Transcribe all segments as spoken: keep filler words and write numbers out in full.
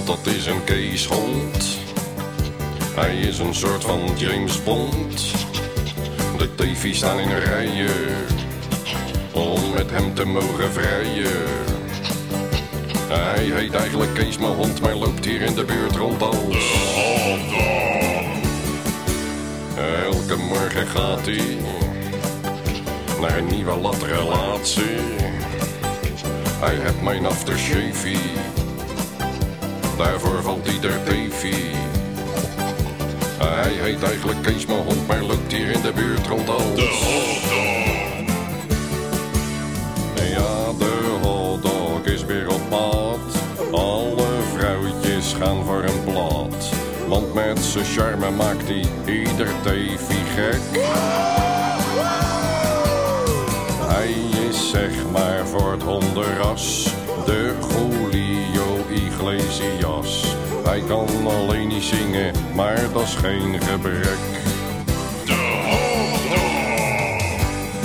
want dat is een Keeshond. Hij is een soort van James Bond. De teefies staan in rijen om met hem te mogen vrijen. Hij heet eigenlijk Kees mijn hond, maar loopt hier in de buurt rond als de hotdog. Elke morgen gaat hij naar een nieuwe latrelatie. Hij heeft mijn aftershave, daarvoor valt hij der teefie. Hij heet eigenlijk Kees mijn hond, maar loopt hier in de buurt rond als de hotdog. Ja, de hotdog is weer op pad. Alle vrouwtjes gaan voor een blad. Want met zijn charme maakt hij ieder teefie gek. Hij is zeg maar voor het hondenras de Julio Iglesias. Hij kan alleen niet zingen, maar dat is geen gebrek. De hotdog.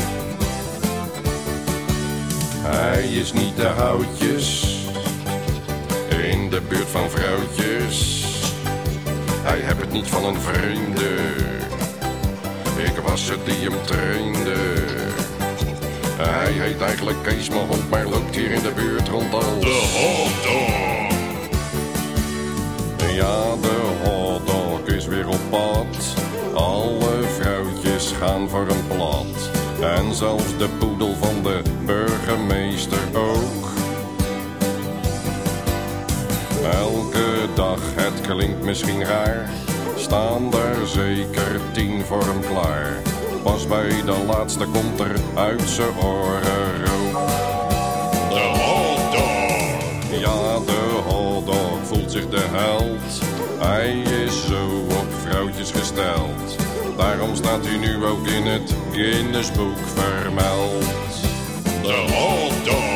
Hij is niet de houtjes in de buurt van vrouwtjes. Hij heeft het niet van een vreemde. Ik was het die hem trainde. Hij heet eigenlijk Kees mijn hond, maar loopt hier in de buurt rond als de hotdog. Ja, de hotdog is weer op pad. Alle vrouwtjes gaan voor een plat. En zelfs de poedel van de burgemeester ook. Elke dag, het klinkt misschien raar, staan er zeker tien voor hem klaar. Pas bij de laatste komt er uit zijn oren rook. De hotdog. Ja, de hotdog voelt zich de held. Hij is zo op vrouwtjes gesteld. Daarom staat hij nu ook in het Guinness Boek vermeld. De hotdog.